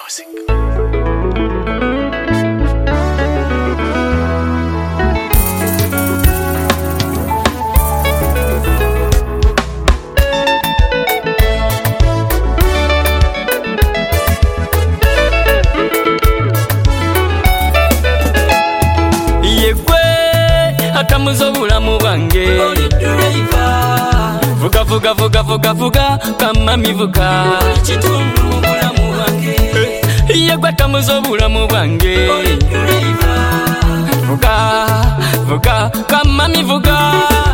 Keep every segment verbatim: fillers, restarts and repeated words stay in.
music. Atamuzo bulamu bwange vuga vuga vuga vuga vuga kama mivuga kitundu mu bulamu bwange yegwa atamuzo bulamu bwange vuga vuga kama mivuga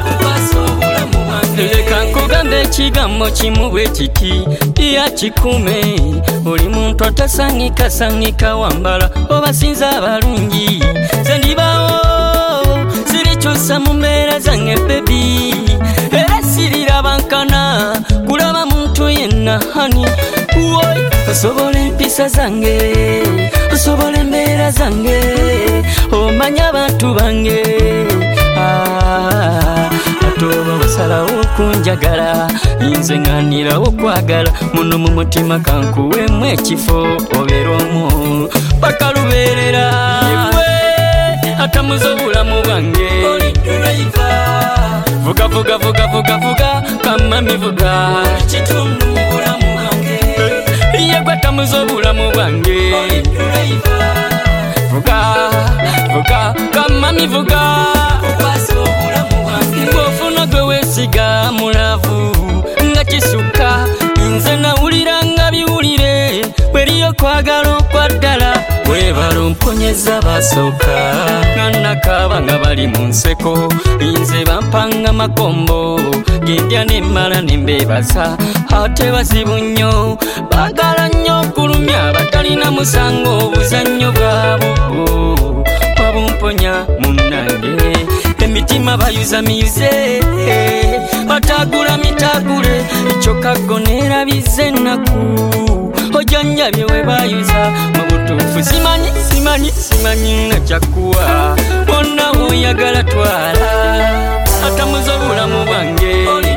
leka nkugambe ekigambo kimu bwe kiti ya kikume oli muntu atasangika sangika wambala obasinza abalungi ze ndibawo chosa mumera zange baby era sirira bankana kulaba muntu yenna hani woy osobole mpisa zange osobole mbera zange omanya abantu bange ah atoba basala okunjagala inze nganira okwagala muno mu mutima kankuwe mwe kifo oberomo bakaluberera atamuzo bulamu bwange vuga vuga vuga vuga vuga kama mivuga kitundu mu bulamu bwange yegwa atamuzo bulamu bwange vuga vuga kama mivuga kwaso bulamu bwange ngofuna gwe wesiga mulavu nga kisuka inze nawulira nga biwulire weriyo kwagala okwaddala webalo mponyeza basooka ngana kabanga bali mu nseko inze bampanga makombo gendya nemmala nembebaza ate bazibu nnyo bagala nnyo okulumya batalina musango obuzannyo bwabo babumponya munnange emitima bayuza miyuze batagula mitagule ekyokago neerabize ennaku ojanjabye we bayuza mu butuufu simanyi simanyi simanyi nga kyakuwa bonna oyagala twala atamuzo bulamu bwange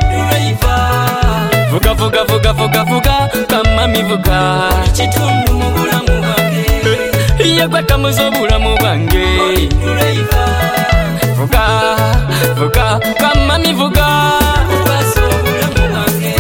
vuga vuga vuga vuga vuga kama mivuga kitundu mu bulamu bwange yegwa atamuzo bulamu bwange vuga vuga kama mivuga kwaso bulamu bwange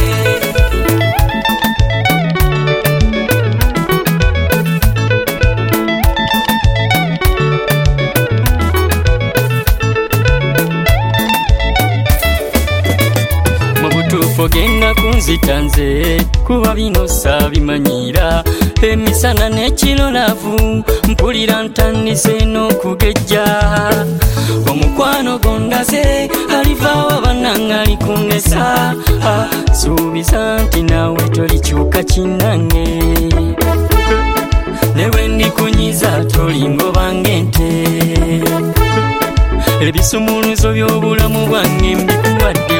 Fogenda kunzitanze kuba bino sabimanyira emisana n'ekiro lavu mpulira ntandise n'okugejja omukwano gondaze alivaawo banangali kunesa suubiza nti nawe tolikyuka kinange newe ndikunyiza tolingobange ente ebisumuluzo by'obulamu bwange mbikuwadde